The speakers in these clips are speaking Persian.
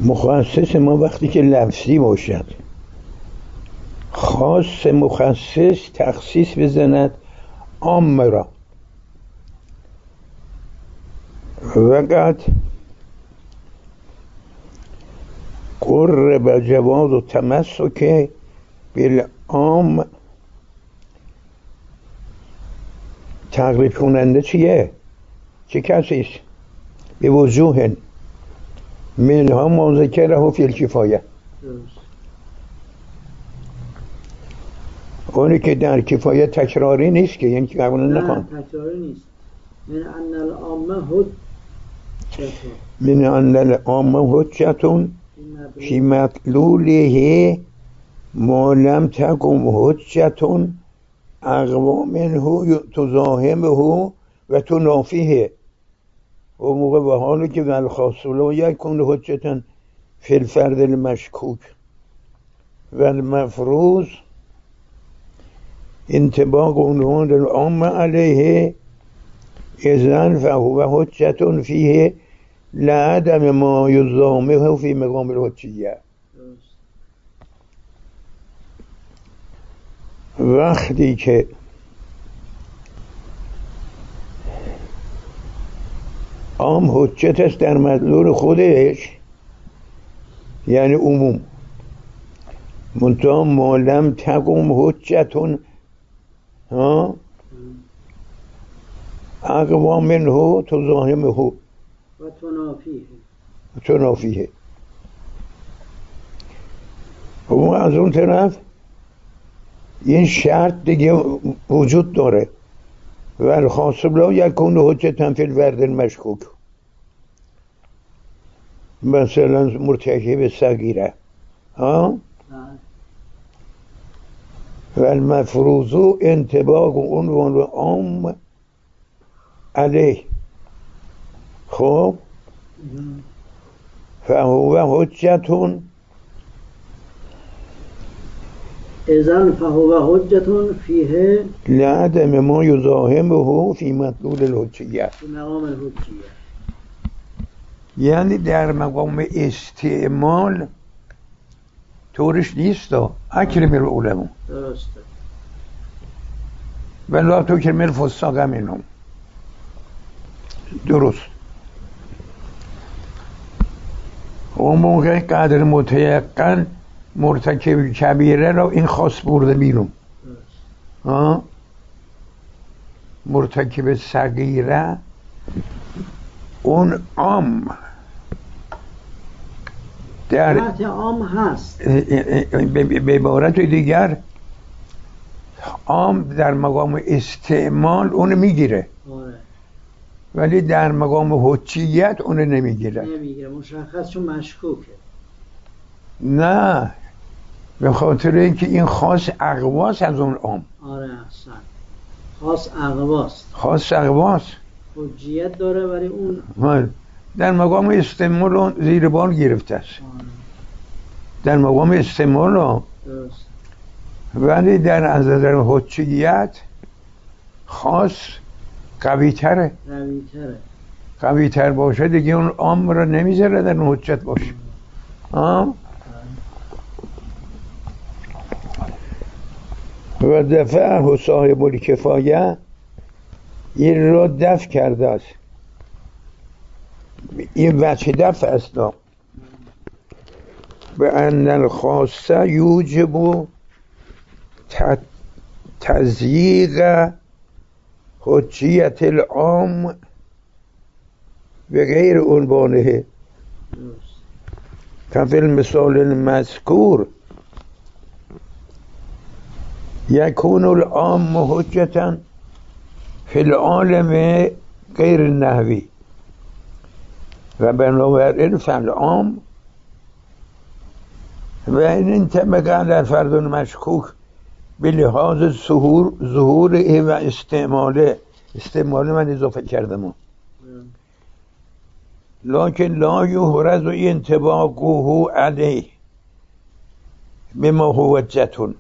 مخصص ما وقتی که لفظی باشد، خاص مخصص تخصیص بزند عام را. وقت قرب جواز و تمسک بالعام. تقریب کننده چیه؟ چه کسیست؟ به وضوح منها ما ذکره فی الکفایه، اونی که در کفایه تکراری نیست که، یعنی که قبول نکن. تکراری نیست. من ان العامه حجتون، من ان العامه حجتون فی مطلوله ما لم تقم حجتون اقوا منه تزاحمه و تنافیه. و موقع به حالی که والخاص لا یکون حجتا فی الفرد المشکوک و المفروض انطباق عنوان العام علیه اذن فهو حجة فیه لعدم ما یزامه فی مقام الحجیه. وقتی که عام حجت است در مدلول خودش، یعنی عموم، منتها ما لم تقم حجتون اقوا منه تزاحمه و تنافیه. و از اون طرف این شرط دیگه وجود داره، و الخاص لا یکون حجتا فی الفرد المشکوک، مثلا مرتکب صغیره و المفروض انطباق عنوان عام علیه. خب فهو حجتون اذن فهو حجتون فیه لعدم ما یزاحمه فی مطلول الحجیه، فی مقام الحجیه. یعنی در مقام استعمال طورش نیست. اکرم العلماء درسته و لا تکرم الفساق منهم. درست. اون موقع قدر متیقن مرتکب کبیره را این خاص برده بیرون، مرتکب صغیره اون عام در عام هست. به عبارت دیگر عام در مقام استعمال اون میگیره، ولی در مقام حجیت اون نمیگیره. مشخص چون مشکوکه. نه، به خاطر اینکه این خاص اقواس از اون عام. آره احسن، خاص اقواست. خاص اقواست، حجیت داره ولی اون در مقام استعمال اون زیر بار گرفته است. در مقام استعمال درست، ولی در از نظر حجیت خاص قوی تر باشه دیگه اون عام را نمیذاره در حجت باشه. و دفعه صاحب الکفایه این را دفع کرده است. این وجه دفع است به ان الخاصه یوجب تضییق حجیت العام به غیر عنوانه. فی المثال المذکور یکون العام حجتا فی العالم غیر النحوی و بنابراین فالعام و این انطبق در فرد مشکوک به لحاظ ظهور و استعمال من اضافه کردم، لکن لا یحرز انطباقه علیه بما هو حجتون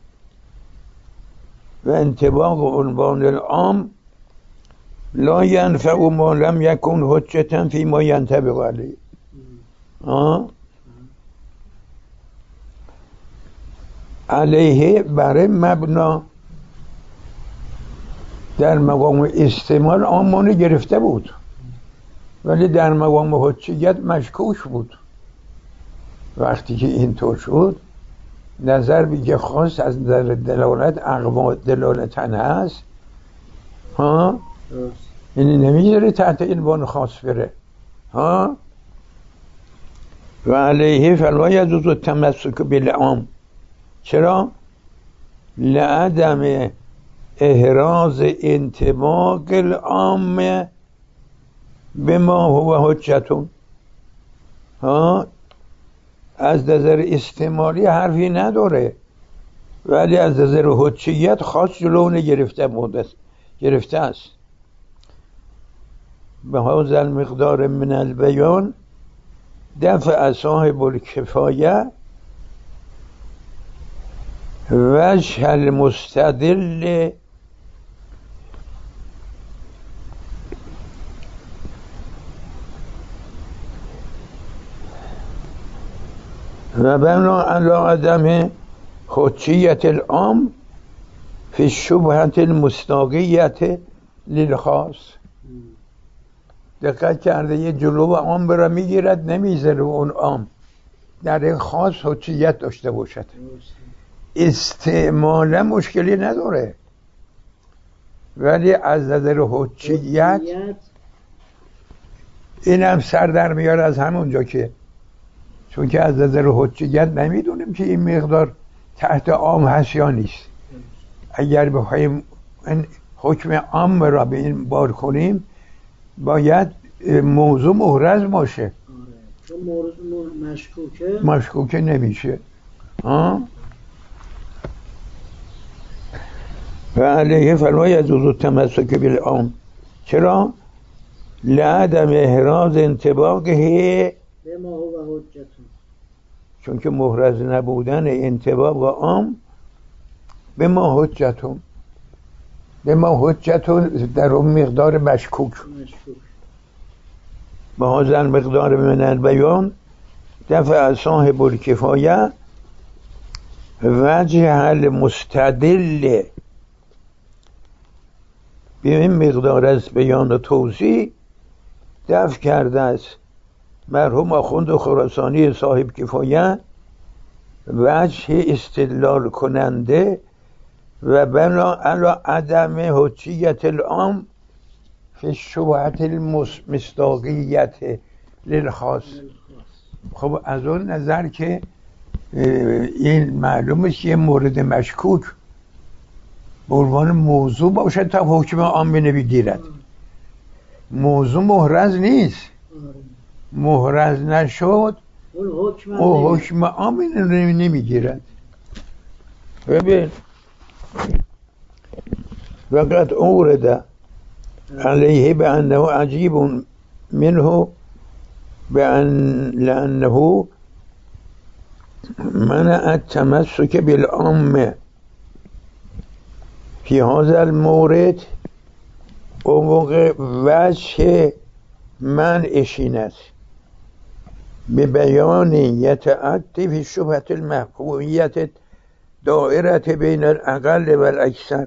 و انطباق عنوان العام لا ینفع ما لم یکن حجتا فی ما ینطبق علیه. علیه برای مبنا در مقام استعمال آمانه گرفته بود، ولی در مقام حجیت مشکوک بود. وقتی که اینطور شد نظر بگه خاص از نظر دلالت اقوا دلالتن هست ها، یعنی نمیذاره تحت عنوان خاص بره ها. و علیه فلا یجوز التمسک بالعام. چرا؟ لعدم احراز انطباق العام به ما هو حجتون ها. از نظر استعمالی حرفی نداره، ولی از نظر حجیت خاص جلو گرفته است. به هذا المقدار من البیان دفع صاحب الکفایه وجه المستدل و بنا علی عدم حجیت العام فی شبهت المصداقیت للخاص. دقت کرده یه جلو عام برا میگیرد، نمیذاره اون عام در این خاص حجیت داشته باشد. استعمالا مشکلی نداره، ولی از نظر حجیت این هم سر در میاره از همونجا که چون که از نظر حجیت نمیدونیم که این مقدار تحت عام هست یا نیست. اگر بخوایم حکم عام را به این بار کنیم باید موضوع محرز باشه. چون موضوع مشکوکه نمیشه و علیه فلا یجوز التمسک بالعام. چرا؟ لعدم احراز انطباقه به ما هو حجتون، چون که محرز نبودن انطباق عام به ما حجتون در اون مقدار مشکوک. به هذا المقدار من البیان دفع صاحب الکفایه وجه المستدل. به این مقدار از بیان و توضیح دفع کرده است مرحوم آخوند خراسانی صاحب کفایه وجه استدلال کننده و بنا علی عدم حجیت العام فی شبهت المصداقیت للخاص. خب از اون نظر که این معلومه که یه مورد مشکوک به عنوان موضوع باشه تا حکم عام بگیرد. موضوع محرز نیست، محرز نشد اون حکم عام نمیگیرد. ببین وقت اورد علیه بأنه عجیب منه لأنه منع التمسك بالعام فی هذا المورد. اون موقع وجه منعش این است به بیان یتعدی فی شبهت المحکومیت دائرت بین الاقل و الاکثر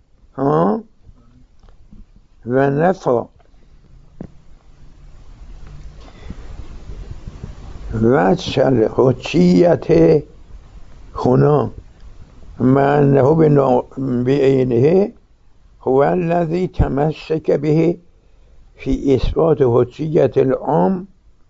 و نفا وجه الحجیت هنا مع انه بعینه هو الذی تمسک به فی اثبات حجیت العام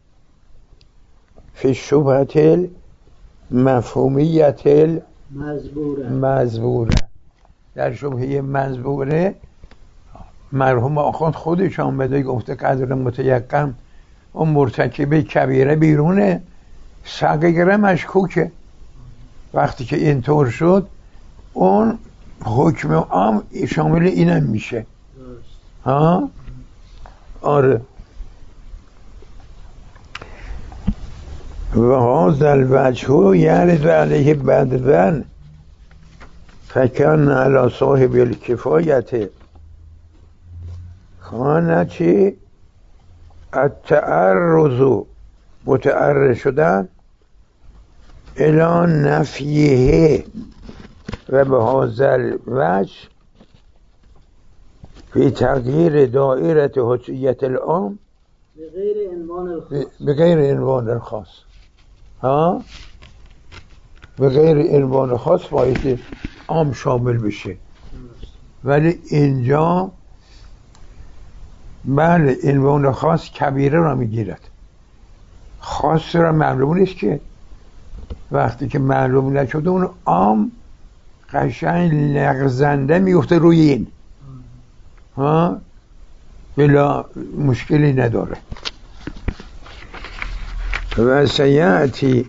فی شبهت المفهومیت المزبوره. در شبهه مزبوره مرحوم آخوند خودش آمده گفته قدر متیقن اون مرتکب کبیره بیرونه، صغیره مشکوکه. وقتی که اینطور شد اون حکم عام شامل اینم میشه. آره. و هذا الوجه یرد علیه بدون فکن علی صاحب الکفایت خانه چی؟ التعرض متعرض شدن الان نفیه و به هذا وجه فی تغییر دائره حجیت العام به غیر عنوان الخاص. ها به غیر عنوان خاص باید عام شامل بشه، ولی اینجا بله عنوان خاص کبیره را میگیرد، خاص را معلوم نیست که وقتی که معلوم نشده اون عام قشنگ لغزنده میفته روی این، ها بلا مشکلی نداره. و سیأتی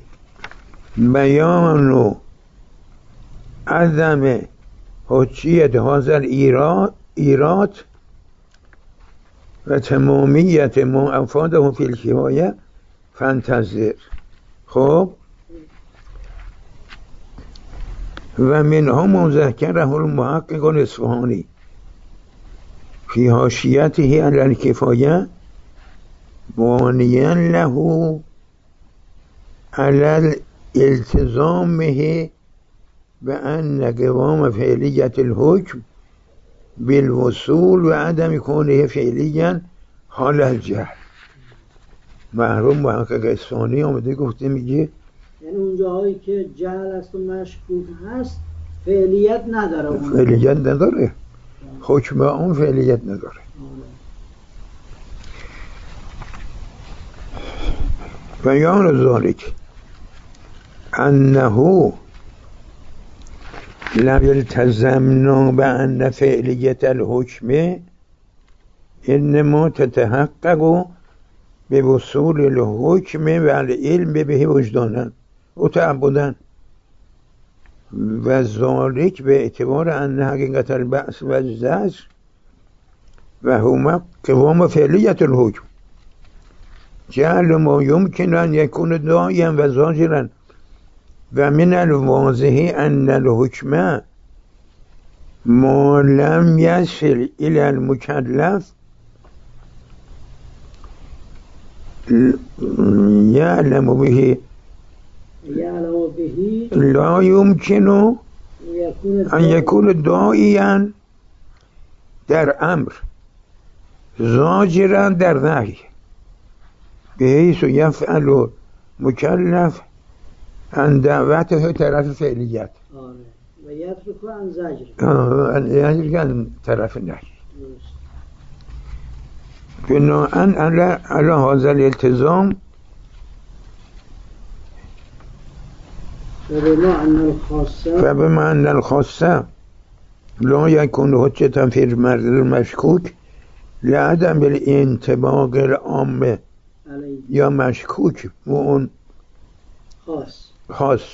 بیان عدم حجیت هذا ایراد و تمامیت ما افاده فی الکفایه فانتظر. خب و منها مذکره المحقق الاصفهانی فی حاشیته علی الکفایه بانیا له علی التزامه بأن قوام فعلیت الحکم بالوصول و عدم کونه فعلیا حال الجهل. محروم محقق اصفهانی آمده گفته میگه یعنی اون جاهایی که جهل است و مشکوک هست فعلیت نداره، فعلیت نداره، حکم اون فعلیت نداره. بیان ذالک انه لم يلتزمنا بأن فعلیت الحکم انما تتحقق بوصول الحکم و العلم به وجدانا و تعبدا و ذالک به اعتبار ان حقیقت البعث و الزجر و هما قوام فعلیت الحکم جعل ما يمكن ان يكون داعیا و زاجرا و من الواضح ان الحکم ما لم يصل الى المكلف يعلم به لا يمكن ان يكون داعیا در امر زاجرا در نهی بحيث يفعل مكلف عن دعوته طرف فعلیت و یترک عن زجر یعنی عن طرف نهی. بناءً على هذا الالتزام فبما أن الخاصة لا يكون حجة في المرد المشكوك لعدم الانطباق العام یا مشکوک و اون خاص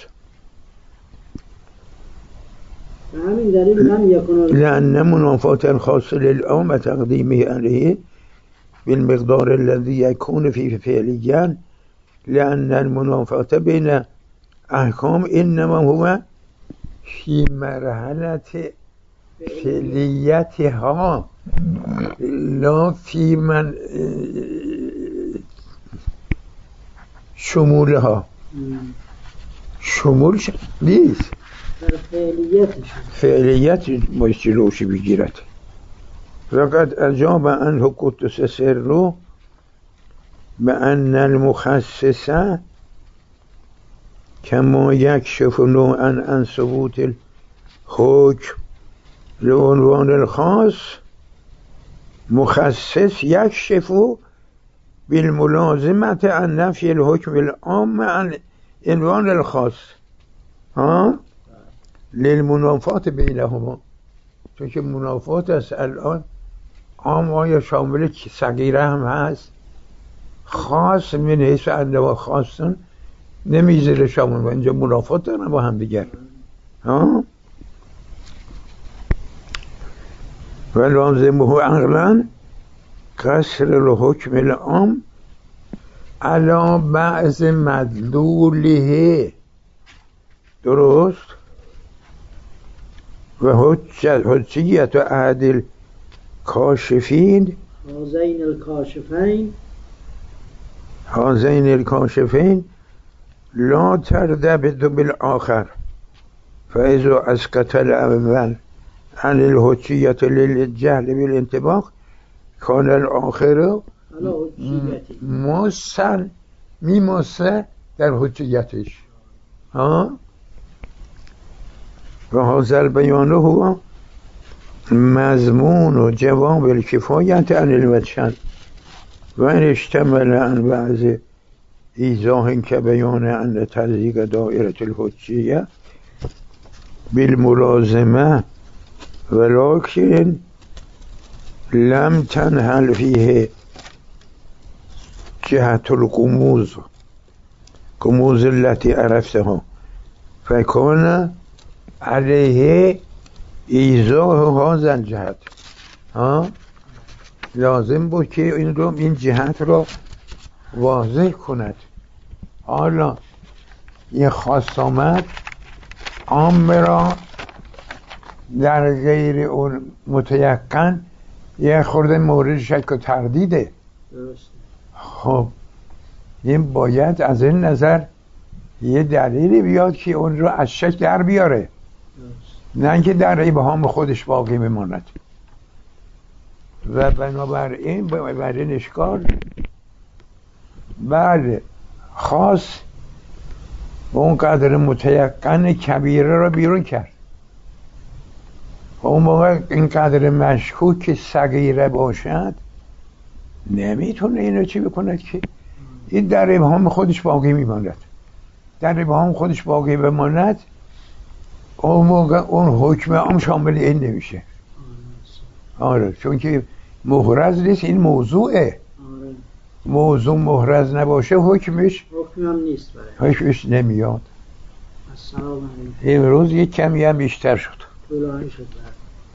همین دلیل لم يكن لأن منافات الخاص للعام تقديمه عليه بالمقدار الذي يكون فيه فعليا لأن المنافات بين أحكام إنما هو في مرحلة فعليتها لا في من شمولها. شمول نیست، فعلیت باید جلوش بگیرد. فقط اجاب عنه قدس سره بأن المخصص كما يكشف نوعا عن ثبوت الحكم لعنوان الخاص مخصص يكشف بالملازمة عن نفي الحكم العام عن عنوان الخاص للمنافات بینهما. چون که منافات است الان عام آیا شامل صغیره هم هست، خاص من حیث انواع خاصن نمیذاره شامل و اینجا منافات دارن با هم دیگر. و لازمه عقلا قصر الحکم العام علی بعض مدلوله. درست؟ و حجیت احد الکاشفین هذین الکاشفین لا ترتبط بالآخر فإذا أسقط الأول عن الحجية للجهل بالانطباق كان الآخر موسن میموسه در حجیتش. و هذا البیان هو مضمون و جواب الکفایت عن الوجهین و ان اشتمل عن بعض ایضاح كبيان أن تضييق دائرة الحجية بالملازمة ولكن لم تنحل فيه جهة القموز التي عرفتها فكان عليه ایضاح هذا الجهت. لازم بود که این جهت را واضح کند. حالا این خاص آمد عام را در غیر اون متیقن یه خورده مورد شک و تردیده. خب این باید از این نظر یه دلیلی بیاد که اون رو از شک در بیاره، نه اینکه در ابهام خودش باقی بماند. و بنابراین بر این اشکال بله خاص اون قدر متیقن کبیره را بیرون کرد. اون موقع این قدر مشکوک که صغیره باشد نمیتونه اینو چی بکند که این در ابهام خودش باقی میماند. در ابهام خودش باقی بماند اون موقع اون حکم عام شامل این نمیشه. آره چون که محرز نیست، این موضوعه. موضوع محرز نباشه حکمش نیست، حکمش نمیاد. امروز یک کمی هم بیشتر شد. طولانی شد.